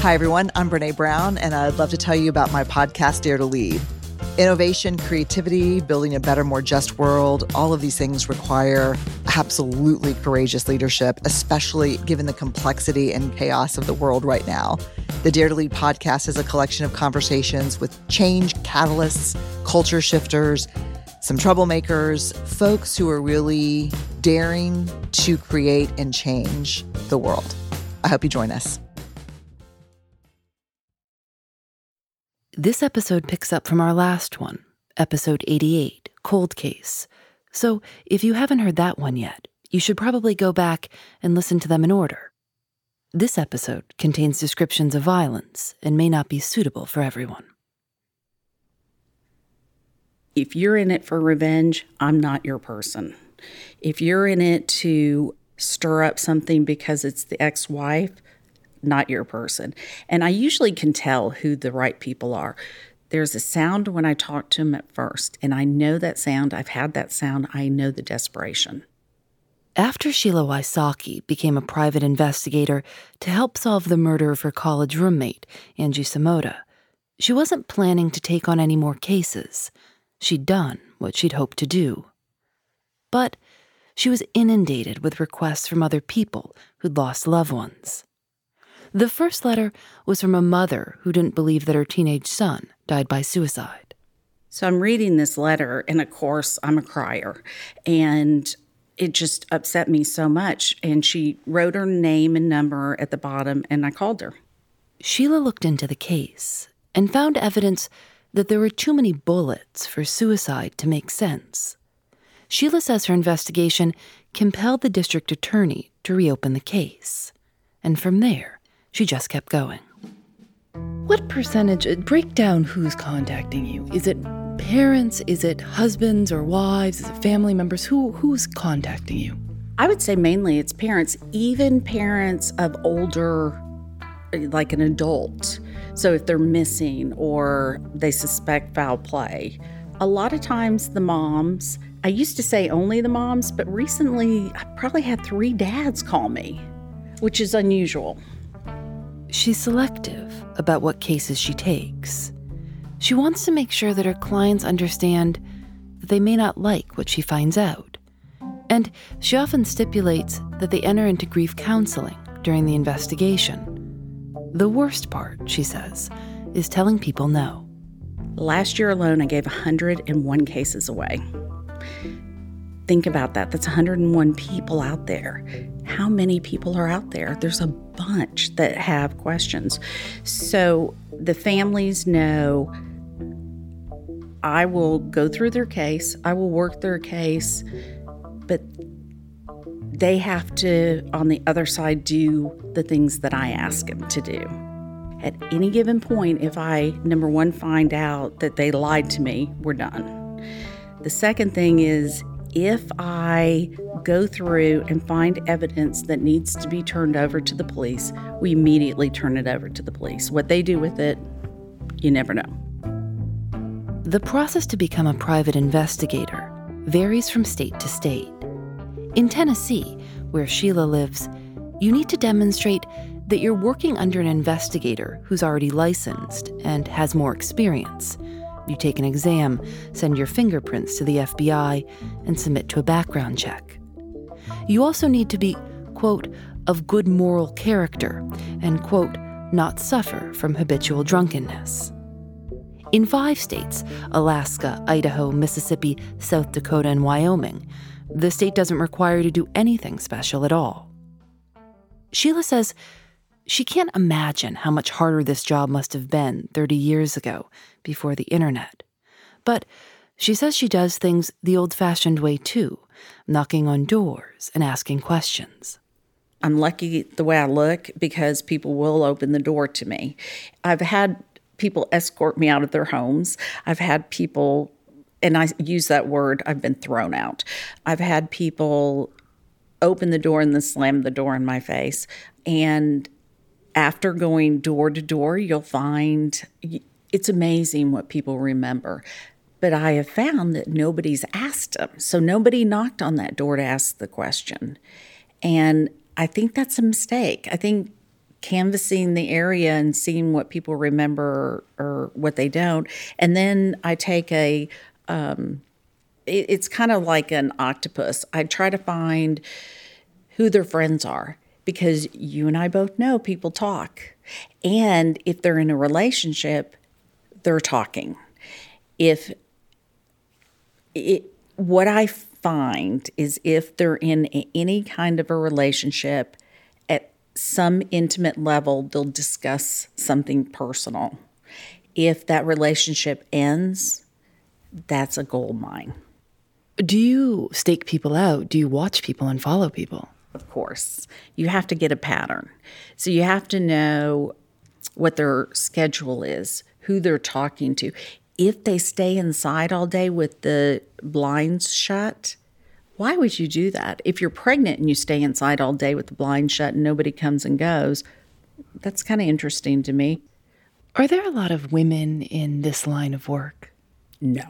Hi, everyone. I'm Brene Brown, and I'd love to tell you about my podcast, Dare to Lead. Innovation, creativity, building a better, more just world, all of these things require absolutely courageous leadership, especially given the complexity and chaos of the world right now. The Dare to Lead podcast is a collection of conversations with change catalysts, culture shifters, some troublemakers, folks who are really daring to create and change the world. I hope you join us. This episode picks up from our last one, episode 88, Cold Case. So if you haven't heard that one yet, you should probably go back and listen to them in order. This episode contains descriptions of violence and may not be suitable for everyone. If you're in it for revenge, I'm not your person. If you're in it to stir up something because it's the ex-wife, not your person. And I usually can tell who the right people are. There's a sound when I talk to them at first, and I know that sound. I've had that sound. I know the desperation. After Sheila Wysocki became a private investigator to help solve the murder of her college roommate, Angie Samoda, she wasn't planning to take on any more cases. She'd done what she'd hoped to do. But she was inundated with requests from other people who'd lost loved ones. The first letter was from a mother who didn't believe that her teenage son died by suicide. So I'm reading this letter, and of course, I'm a crier. And it just upset me so much. And she wrote her name and number at the bottom, and I called her. Sheila looked into the case and found evidence that there were too many bullets for suicide to make sense. Sheila says her investigation compelled the district attorney to reopen the case. And from there, she just kept going. What percentage, break down who's contacting you. Is it parents? Is it husbands or wives? Is it family members? Who's contacting you? I would say mainly it's parents, even parents of older, like an adult. So if they're missing or they suspect foul play, a lot of times the moms, I used to say only the moms, but recently I probably had 3 dads call me, which is unusual. She's selective about what cases she takes. She wants to make sure that her clients understand that they may not like what she finds out. And she often stipulates that they enter into grief counseling during the investigation. The worst part, she says, is telling people no. Last year alone, I gave 101 cases away. Think about that. That's 101 people out there. How many people are out there? There's a bunch that have questions. So the families know I will go through their case. I will work their case. But they have to, on the other side, do the things that I ask them to do. At any given point, if I, number one, find out that they lied to me, we're done. The second thing is, if I go through and find evidence that needs to be turned over to the police, we immediately turn it over to the police. What they do with it, you never know. The process to become a private investigator varies from state to state. In Tennessee, where Sheila lives, you need to demonstrate that you're working under an investigator who's already licensed and has more experience. You take an exam, send your fingerprints to the FBI, and submit to a background check. You also need to be, quote, of good moral character, and, quote, not suffer from habitual drunkenness. In 5 states, Alaska, Idaho, Mississippi, South Dakota, and Wyoming, the state doesn't require you to do anything special at all. Sheila says she can't imagine how much harder this job must have been 30 years ago, before the internet. But she says she does things the old-fashioned way too, knocking on doors and asking questions. I'm lucky the way I look because people will open the door to me. I've had people escort me out of their homes. I've had people, and I use that word, I've been thrown out. I've had people open the door and then slam the door in my face. And after going door to door, you'll find it's amazing what people remember. But I have found that nobody's asked them. So nobody knocked on that door to ask the question. And I think that's a mistake. I think canvassing the area and seeing what people remember or what they don't. And then I take it's kind of like an octopus. I try to find who their friends are, because you and I both know people talk. And if they're in a relationship, they're talking. What I find is if they're in any kind of a relationship, at some intimate level, they'll discuss something personal. If that relationship ends, that's a gold mine. Do you stake people out? Do you watch people and follow people? Of course. You have to get a pattern. So you have to know what their schedule is, who they're talking to. If they stay inside all day with the blinds shut, why would you do that? If you're pregnant and you stay inside all day with the blinds shut and nobody comes and goes, that's kind of interesting to me. Are there a lot of women in this line of work? No.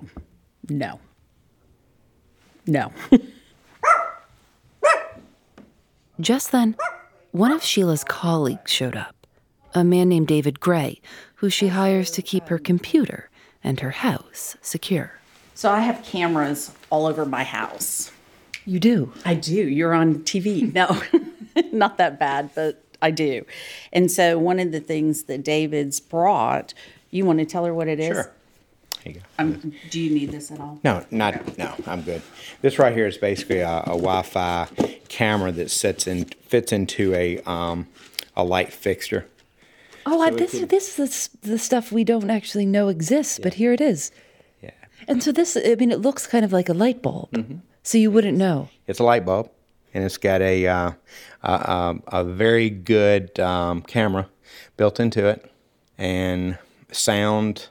Just then, one of Sheila's colleagues showed up, a man named David Gray, who she hires to keep her computer and her house secure. So I have cameras all over my house. You do? I do. You're on TV. No, not that bad, but I do. And so one of the things that David's brought, you want to tell her what it is? Sure. Here you go. Do you need this at all? No, I'm good. This right here is basically a Wi-Fi camera that fits into a light fixture. Oh, so this is the stuff we don't actually know exists, but here it is. Yeah. And so it looks kind of like a light bulb. Mm-hmm. So you wouldn't know. It's a light bulb, and it's got a very good camera built into it, and sound.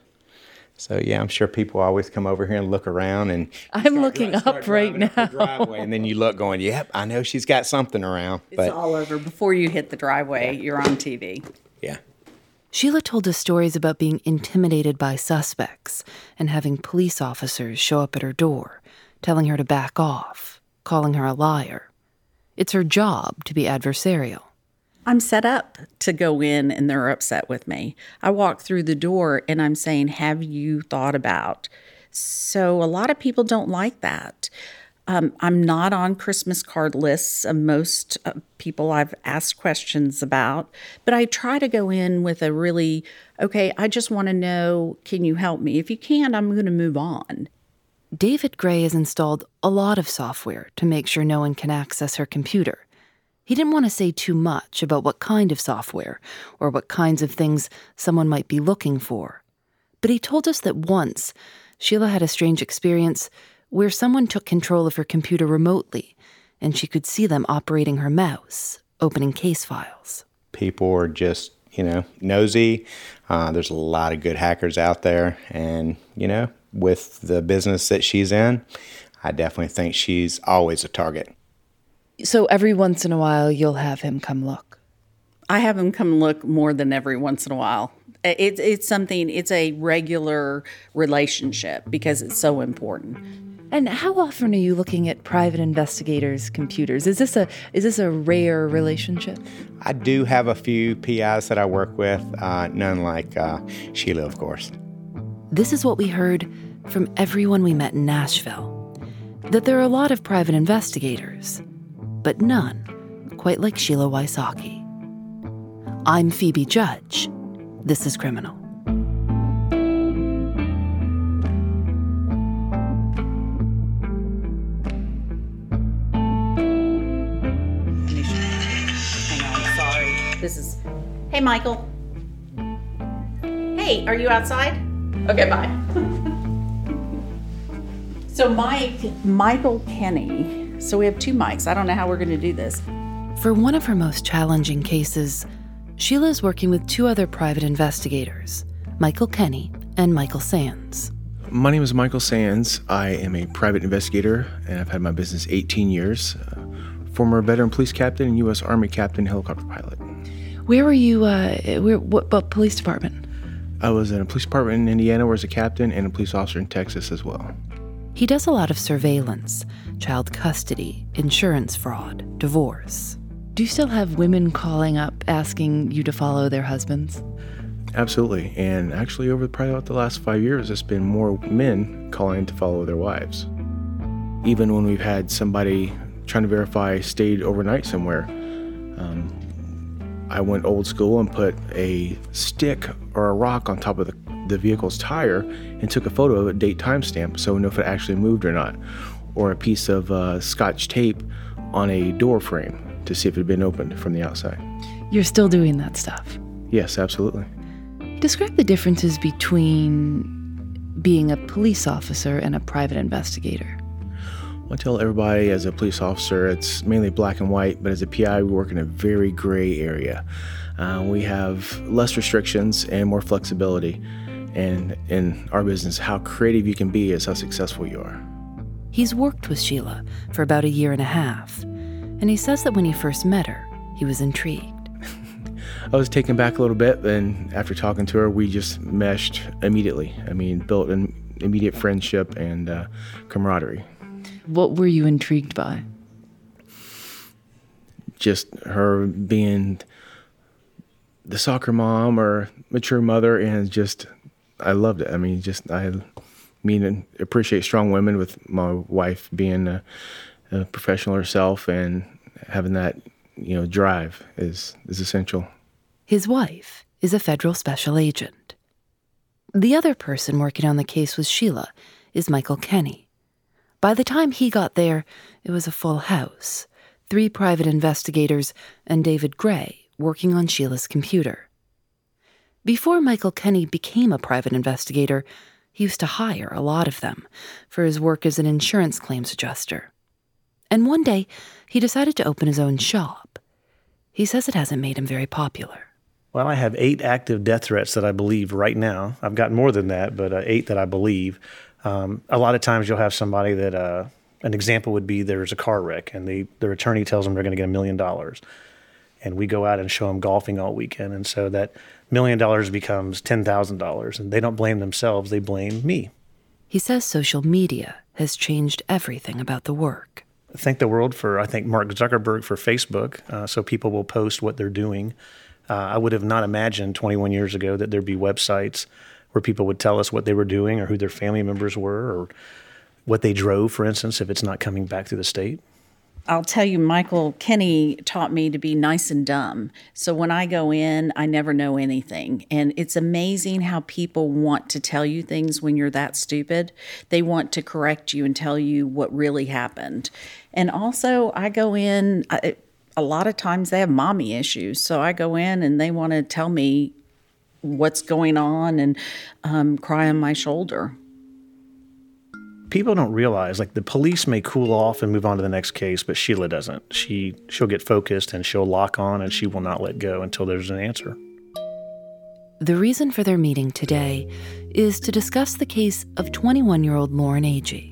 So yeah, I'm sure people always come over here and look around, and I'm looking up right now. The driveway, and then you look, going, "Yep, I know she's got something around." It's all over. Before you hit the driveway, you're on TV. Yeah. Sheila told us stories about being intimidated by suspects and having police officers show up at her door, telling her to back off, calling her a liar. It's her job to be adversarial. I'm set up to go in and they're upset with me. I walk through the door and I'm saying, have you thought about? So a lot of people don't like that. I'm not on Christmas card lists of most people I've asked questions about, but I try to go in with a really, okay, I just want to know, can you help me? If you can't, I'm going to move on. David Gray has installed a lot of software to make sure no one can access her computer. He didn't want to say too much about what kind of software or what kinds of things someone might be looking for. But he told us that once, Sheila had a strange experience where someone took control of her computer remotely, and she could see them operating her mouse, opening case files. People are just, nosy. There's a lot of good hackers out there, and, with the business that she's in, I definitely think she's always a target. So every once in a while, you'll have him come look? I have him come look more than every once in a while. It's a regular relationship because it's so important. And how often are you looking at private investigators' computers? Is this a rare relationship? I do have a few PIs that I work with, none like Sheila, of course. This is what we heard from everyone we met in Nashville, that there are a lot of private investigators, but none quite like Sheila Wysocki. I'm Phoebe Judge. This is Criminal. Hey, Michael. Hey, are you outside? Okay, bye. So Michael Kenny. So we have two mics. I don't know how we're going to do this. For one of her most challenging cases, Sheila's working with two other private investigators, Michael Kenny and Michael Sands. My name is Michael Sands. I am a private investigator, and I've had my business 18 years. Former veteran police captain and U.S. Army captain, helicopter pilot. Where were you, what police department? I was in a police department in Indiana where I was a captain and a police officer in Texas as well. He does a lot of surveillance, child custody, insurance fraud, divorce. Do you still have women calling up asking you to follow their husbands? Absolutely. And actually, over probably about the last 5 years, it's been more men calling to follow their wives. Even when we've had somebody trying to verify stayed overnight somewhere, I went old school and put a stick or a rock on top of the vehicle's tire and took a photo of it, date timestamp, so we know if it actually moved or not. Or a piece of Scotch tape on a door frame to see if it had been opened from the outside. You're still doing that stuff? Yes, absolutely. Describe the differences between being a police officer and a private investigator. I tell everybody as a police officer, it's mainly black and white, but as a PI, we work in a very gray area. We have less restrictions and more flexibility. And in our business, how creative you can be is how successful you are. He's worked with Sheila for about 1.5 years, and he says that when he first met her, he was intrigued. I was taken back a little bit, and after talking to her, we just meshed immediately. Built an immediate friendship and camaraderie. What were you intrigued by? Just her being the soccer mom or mature mother, and just, I loved it. I appreciate strong women, with my wife being a professional herself, and having that, drive is essential. His wife is a federal special agent. The other person working on the case with Sheila is Michael Kenny. By the time he got there, it was a full house, 3 private investigators and David Gray working on Sheila's computer. Before Michael Kenny became a private investigator, he used to hire a lot of them for his work as an insurance claims adjuster. And one day, he decided to open his own shop. He says it hasn't made him very popular. Well, I have 8 active death threats that I believe right now. I've got more than that, but 8 that I believe. A lot of times you'll have somebody that, an example would be there's a car wreck and their attorney tells them they're going to get $1 million. And we go out and show them golfing all weekend. And so that $1 million becomes $10,000, and they don't blame themselves, they blame me. He says social media has changed everything about the work. Thank the world for, I think, Mark Zuckerberg for Facebook, so people will post what they're doing. I would have not imagined 21 years ago that there'd be websites where people would tell us what they were doing or who their family members were or what they drove, for instance, if it's not coming back through the state. I'll tell you, Michael Kenny taught me to be nice and dumb. So when I go in, I never know anything. And it's amazing how people want to tell you things when you're that stupid. They want to correct you and tell you what really happened. And also, I go in, a lot of times they have mommy issues. So I go in and they want to tell me what's going on and cry on my shoulder. People don't realize, like, the police may cool off and move on to the next case, but Sheila doesn't. She'll get focused and she'll lock on and she will not let go until there's an answer. The reason for their meeting today is to discuss the case of 21-year-old Lauren Agee.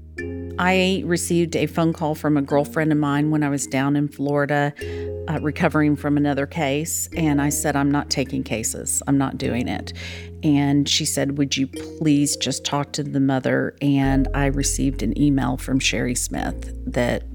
I received a phone call from a girlfriend of mine when I was down in Florida recovering from another case. And I said, I'm not taking cases. I'm not doing it. And she said, would you please just talk to the mother? And I received an email from Sherry Smith that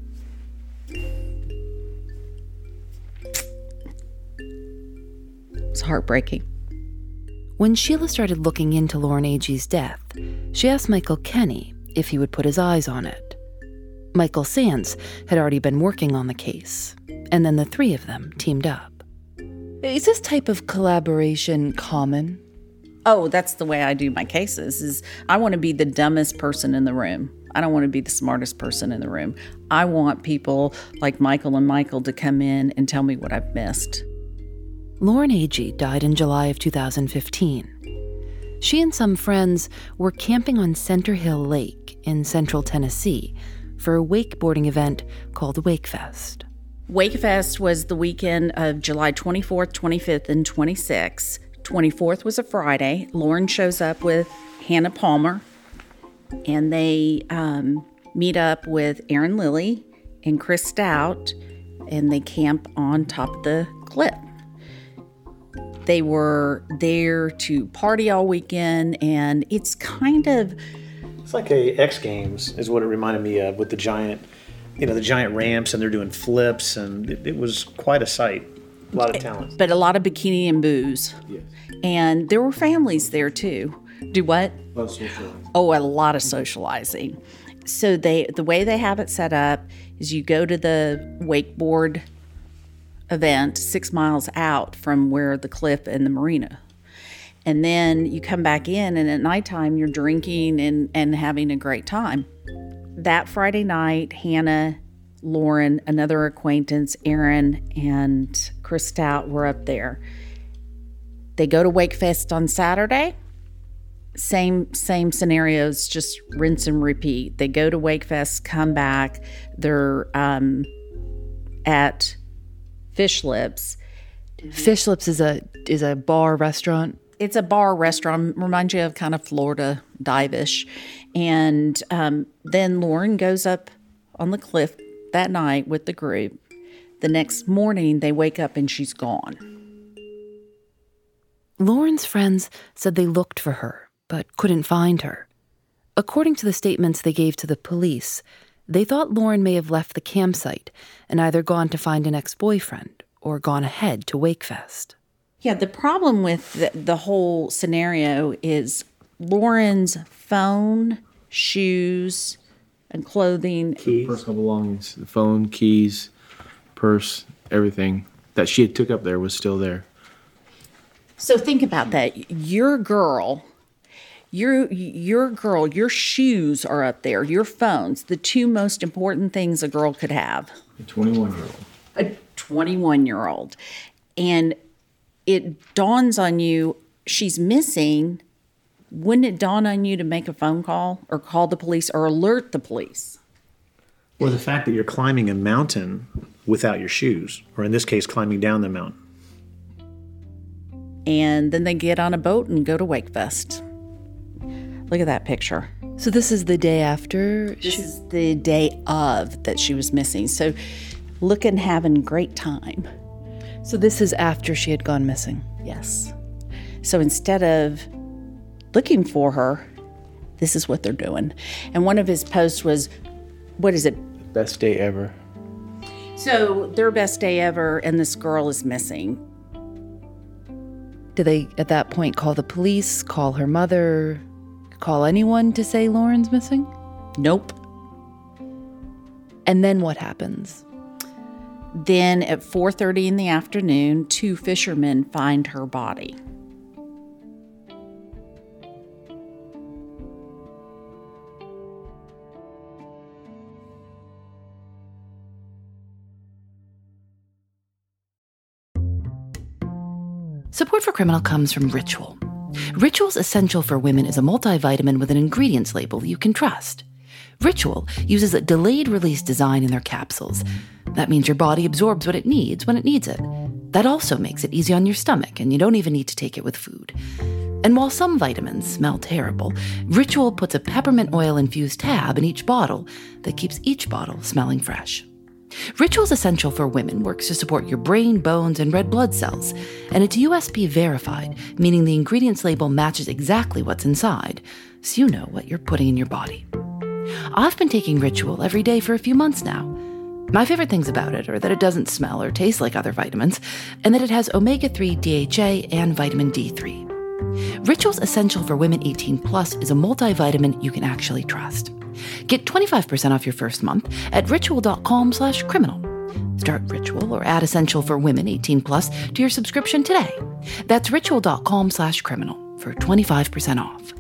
was heartbreaking. When Sheila started looking into Lauren Agee's death, she asked Michael Kenny if he would put his eyes on it. Michael Sands had already been working on the case, and then the 3 of them teamed up. Is this type of collaboration common? Oh, that's the way I do my cases, is I want to be the dumbest person in the room. I don't want to be the smartest person in the room. I want people like Michael and Michael to come in and tell me what I've missed. Lauren Agee died in July of 2015. She and some friends were camping on Center Hill Lake in central Tennessee for a wakeboarding event called WakeFest. WakeFest was the weekend of July 24th, 25th, and 26th. 24th was a Friday. Lauren shows up with Hannah Palmer, and they meet up with Aaron Lilly and Chris Stout, and they camp on top of the cliff. They were there to party all weekend, and it's kind of... It's like a X Games is what it reminded me of, with the giant the giant ramps, and they're doing flips, and it was quite a sight. A lot of talent. But a lot of bikini and booze. Yes. And there were families there too. Do what? Oh, a lot of socializing. So the way they have it set up is you go to the wakeboard event 6 miles out from where the cliff and the marina. And then you come back in, and at nighttime you're drinking and having a great time. That Friday night, Hannah, Lauren, another acquaintance, Aaron, and Chris Stout were up there. They go to Wakefest on Saturday. Same scenarios, just rinse and repeat. They go to Wakefest, come back. They're at Fish Lips. Fish Lips is a bar restaurant. It's a bar restaurant, reminds you of kind of Florida dive-ish. And then Lauren goes up on the cliff that night with the group. The next morning, they wake up and she's gone. Lauren's friends said they looked for her, but couldn't find her. According to the statements they gave to the police, they thought Lauren may have left the campsite and either gone to find an ex-boyfriend or gone ahead to Wakefest. Yeah, the problem with the whole scenario is Lauren's phone, shoes, and clothing. Personal belongings, the phone, keys, purse, everything that she had took up there was still there. So think about that. Your shoes are up there, your phones, the two most important things a girl could have. A 21-year-old. A 21-year-old. And it dawns on you, she's missing. Wouldn't it dawn on you to make a phone call or call the police or alert the police? Or the fact that you're climbing a mountain without your shoes, or in this case, climbing down the mountain. And then they get on a boat and go to Wakefest. Look at that picture. So this is the day after? This is the day of that she was missing. So looking, having a great time. So this is after she had gone missing? Yes. So instead of looking for her, this is what they're doing. And one of his posts was, what is it? Best day ever. So their best day ever, and this girl is missing. Did they, at that point, call the police, call her mother, call anyone to say Lauren's missing? Nope. And then what happens? Then at 4:30 in the afternoon, 2 fishermen find her body. Support for Criminal comes from Ritual. Ritual's Essential for Women is a multivitamin with an ingredients label you can trust. Ritual uses a delayed-release design in their capsules. That means your body absorbs what it needs when it needs it. That also makes it easy on your stomach, and you don't even need to take it with food. And while some vitamins smell terrible, Ritual puts a peppermint oil-infused tab in each bottle that keeps each bottle smelling fresh. Ritual's Essential for Women works to support your brain, bones, and red blood cells, and it's USP verified, meaning the ingredients label matches exactly what's inside, so you know what you're putting in your body. I've been taking Ritual every day for a few months now. My favorite things about it are that it doesn't smell or taste like other vitamins, and that it has omega-3 DHA and vitamin D3. Ritual's Essential for Women 18 Plus is a multivitamin you can actually trust. Get 25% off your first month at ritual.com/criminal. Start Ritual or add Essential for Women 18 Plus to your subscription today. That's ritual.com/criminal for 25% off.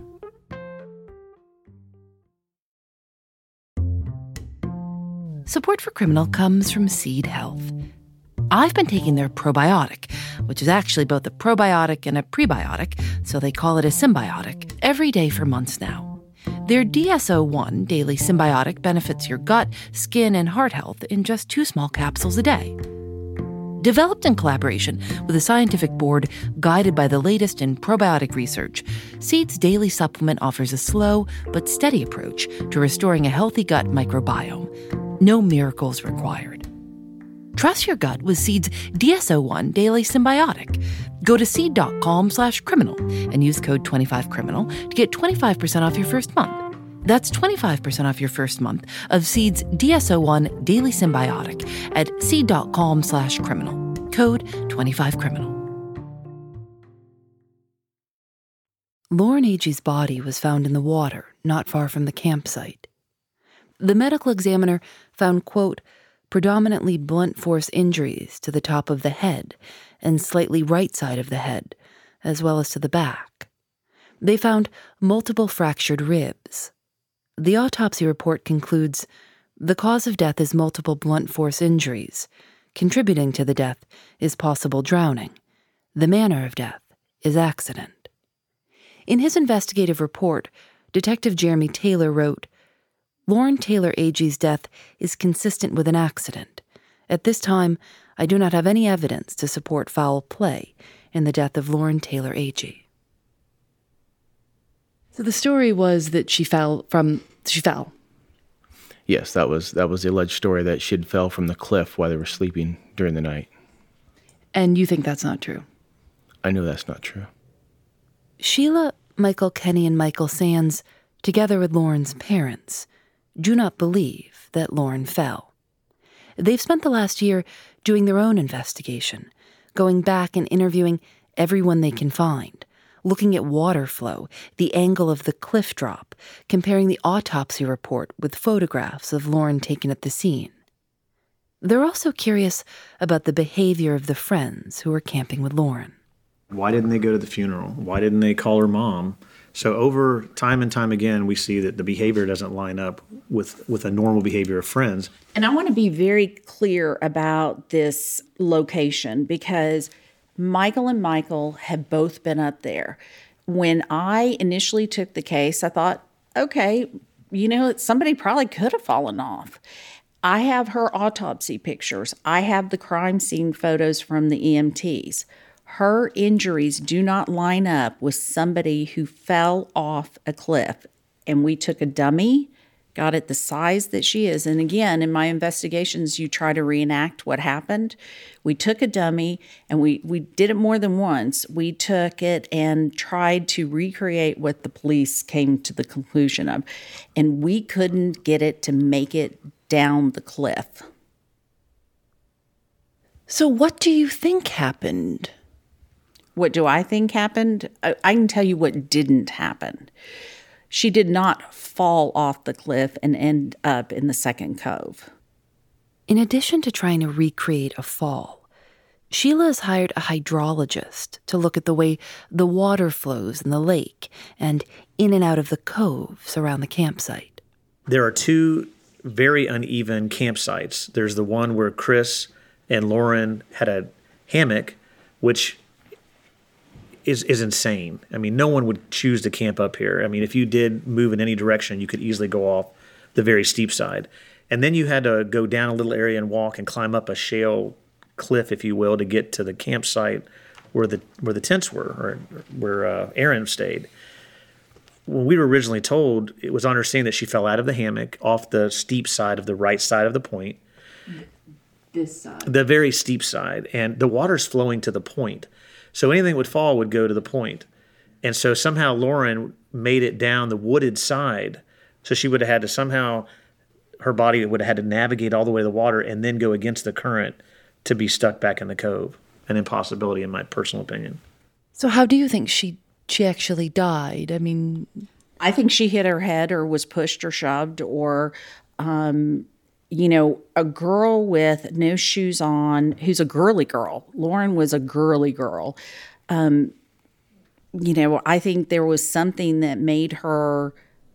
Support for Criminal comes from Seed Health. I've been taking their probiotic, which is actually both a probiotic and a prebiotic, so they call it a symbiotic, every day for months now. Their DSO1 Daily Symbiotic benefits your gut, skin, and heart health in just 2 small capsules a day. Developed in collaboration with a scientific board guided by the latest in probiotic research, Seed's daily supplement offers a slow but steady approach to restoring a healthy gut microbiome. No miracles required. Trust your gut with Seed's DSO1 Daily Symbiotic. Go to seed.com/criminal and use code 25criminal to get 25% off your first month. That's 25% off your first month of Seed's DSO1 Daily Symbiotic at seed.com/criminal. Code 25criminal. Lauren Agee's body was found in the water not far from the campsite. The medical examiner found, quote, predominantly blunt force injuries to the top of the head and slightly right side of the head, as well as to the back. They found multiple fractured ribs. The autopsy report concludes the cause of death is multiple blunt force injuries. Contributing to the death is possible drowning. The manner of death is accident. In his investigative report, Detective Jeremy Taylor wrote, Lauren Taylor Agee's death is consistent with an accident. At this time, I do not have any evidence to support foul play in the death of Lauren Taylor Agee. So the story was that she fell. Yes, that was the alleged story, that she'd fell from the cliff while they were sleeping during the night. And you think that's not true? I know that's not true. Sheila, Michael Kenny, and Michael Sands, together with Lauren's parents, do not believe that Lauren fell. They've spent the last year doing their own investigation, going back and interviewing everyone they can find, looking at water flow, the angle of the cliff drop, comparing the autopsy report with photographs of Lauren taken at the scene. They're also curious about the behavior of the friends who were camping with Lauren. Why didn't they go to the funeral? Why didn't they call her mom? So over time and time again, we see that the behavior doesn't line up with a normal behavior of friends. And I want to be very clear about this location because Michael and Michael have both been up there. When I initially took the case, I thought, okay, somebody probably could have fallen off. I have her autopsy pictures. I have the crime scene photos from the EMTs. Her injuries do not line up with somebody who fell off a cliff. And we took a dummy, got it the size that she is. And again, in my investigations, you try to reenact what happened. We took a dummy, and we did it more than once. We took it and tried to recreate what the police came to the conclusion of. And we couldn't get it to make it down the cliff. So what do you think happened? What do I think happened? I can tell you what didn't happen. She did not fall off the cliff and end up in the second cove. In addition to trying to recreate a fall, Sheila has hired a hydrologist to look at the way the water flows in the lake and in and out of the coves around the campsite. There are two very uneven campsites. There's the one where Chris and Lauren had a hammock, which is insane. I mean, no one would choose to camp up here. I mean, if you did move in any direction, you could easily go off the very steep side. And then you had to go down a little area and walk and climb up a shale cliff, if you will, to get to the campsite where the tents were, or where Aaron stayed. When we were originally told, it was understanding that she fell out of the hammock off the steep side of the right side of the point. This side. The very steep side. And the water's flowing to the point. So anything would fall would go to the point. And so somehow Lauren made it down the wooded side. So she would have had to somehow, her body would have had to navigate all the way to the water and then go against the current to be stuck back in the cove. An impossibility in my personal opinion. So how do you think she actually died? I mean, I think she hit her head or was pushed or shoved or, a girl with no shoes on, who's a girly girl. Lauren was a girly girl. I think there was something that made her.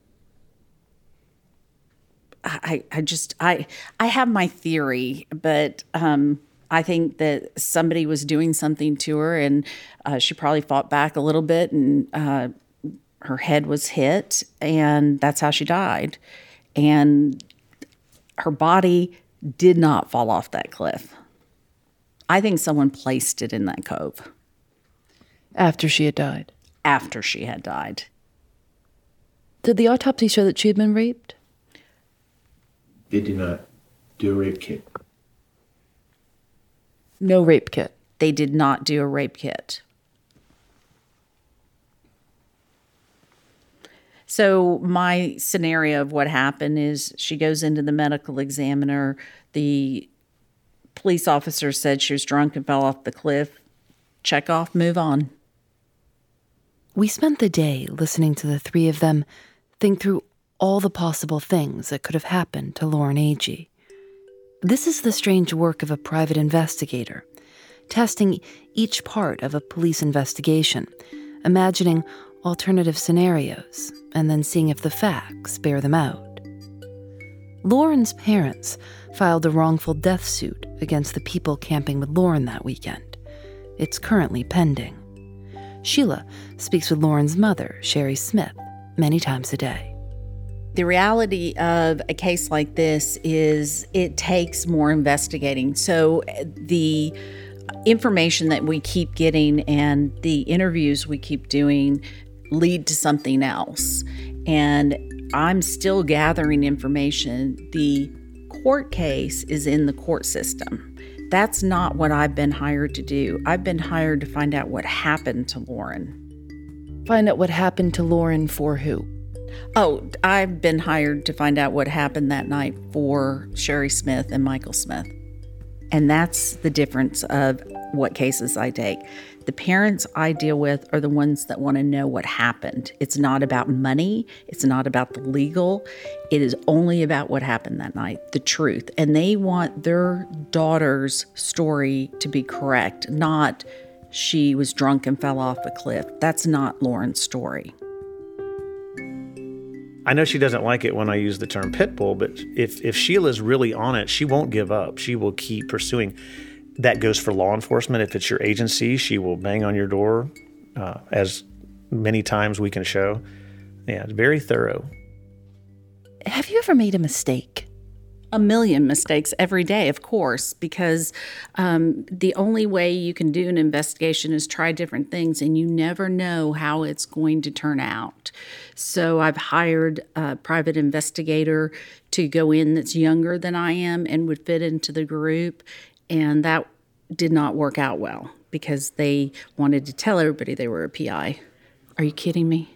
I have my theory, but I think that somebody was doing something to her, and she probably fought back a little bit, and her head was hit, and that's how she died. And her body did not fall off that cliff. I think someone placed it in that cove. After she had died? After she had died. Did the autopsy show that she had been raped? They did not do a rape kit. No rape kit. They did not do a rape kit. So my scenario of what happened is she goes into the medical examiner. The police officer said she was drunk and fell off the cliff. Check off, move on. We spent the day listening to the three of them think through all the possible things that could have happened to Lauren Agee. This is the strange work of a private investigator, testing each part of a police investigation, imagining alternative scenarios, and then seeing if the facts bear them out. Lauren's parents filed a wrongful death suit against the people camping with Lauren that weekend. It's currently pending. Sheila speaks with Lauren's mother, Sherry Smith, many times a day. The reality of a case like this is it takes more investigating. So the information that we keep getting and the interviews we keep doing lead to something else. And I'm still gathering information. The court case is in the court system. That's not what I've been hired to do. I've been hired to find out what happened to Lauren. Find out what happened to Lauren for who? Oh, I've been hired to find out what happened that night for Sherry Smith and Michael Smith. And that's the difference of what cases I take. The parents I deal with are the ones that want to know what happened. It's not about money. It's not about the legal. It is only about what happened that night, the truth. And they want their daughter's story to be correct, not she was drunk and fell off a cliff. That's not Lauren's story. I know she doesn't like it when I use the term pit bull, but if Sheila's really on it, she won't give up. She will keep pursuing. That goes for law enforcement. If it's your agency, she will bang on your door as many times we can show. Yeah, it's very thorough. Have you ever made a mistake? A million mistakes every day, of course, because the only way you can do an investigation is try different things, and you never know how it's going to turn out. So I've hired a private investigator to go in that's younger than I am and would fit into the group, and that did not work out well because they wanted to tell everybody they were a PI. Are you kidding me?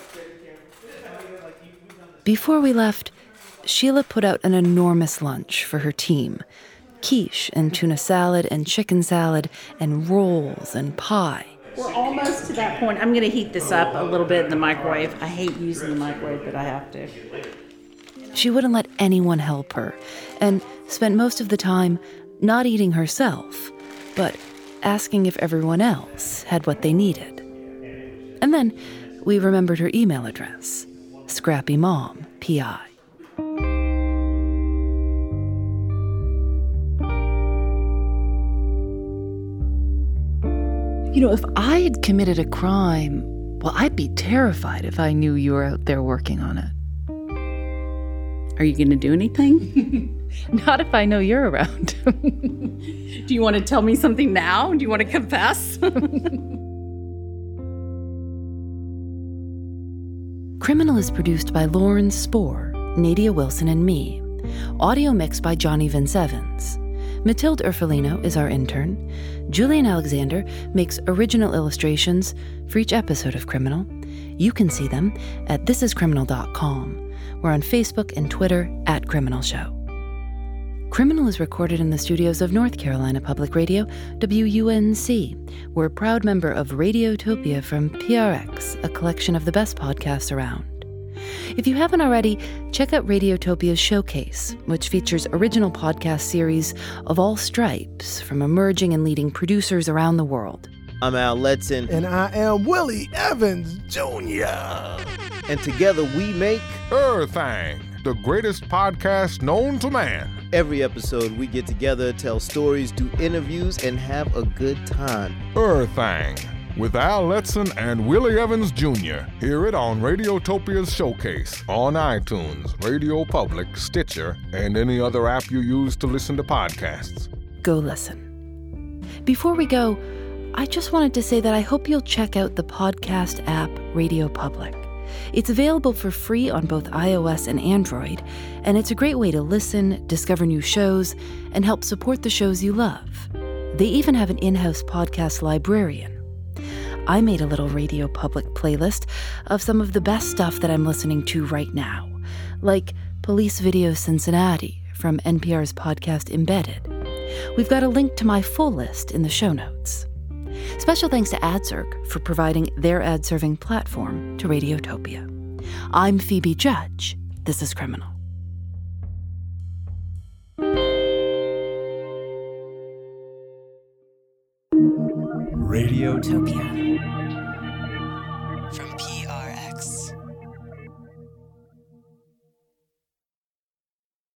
Before we left, Sheila put out an enormous lunch for her team. Quiche and tuna salad and chicken salad and rolls and pie. We're almost to that point. I'm going to heat this up a little bit in the microwave. I hate using the microwave, but I have to. She wouldn't let anyone help her and spent most of the time not eating herself, but asking if everyone else had what they needed. And then we remembered her email address, Scrappy Mom, PI. You know, if I had committed a crime, well, I'd be terrified if I knew you were out there working on it. Are you going to do anything? Not if I know you're around. Do you want to tell me something now? Do you want to confess? Criminal is produced by Lauren Spohr, Nadia Wilson, and me. Audio mixed by Johnny Vince Evans. Matilde Urfolino is our intern. Julian Alexander makes original illustrations for each episode of Criminal. You can see them at thisiscriminal.com. We're on Facebook and Twitter at Criminal Show. Criminal is recorded in the studios of North Carolina Public Radio, WUNC. We're a proud member of Radiotopia from PRX, a collection of the best podcasts around. If you haven't already, check out Radiotopia's Showcase, which features original podcast series of all stripes from emerging and leading producers around the world. I'm Al Letson. And I am Willie Evans Jr. And together we make Everything, the greatest podcast known to man. Every episode we get together, tell stories, do interviews, and have a good time. Everything with Al Letson and Willie Evans Jr. Hear it on Radiotopia's Showcase on iTunes, Radio Public, Stitcher, and any other app you use to listen to podcasts. Go listen. Before we go, I just wanted to say that I hope you'll check out the podcast app Radio Public. It's available for free on both iOS and Android, and it's a great way to listen, discover new shows, and help support the shows you love. They even have an in-house podcast librarian. I made a little Radio Public playlist of some of the best stuff that I'm listening to right now, like Police Video Cincinnati from NPR's podcast Embedded. We've got a link to my full list in the show notes. Special thanks to AdZerg for providing their ad-serving platform to Radiotopia. I'm Phoebe Judge. This is Criminal. Radiotopia.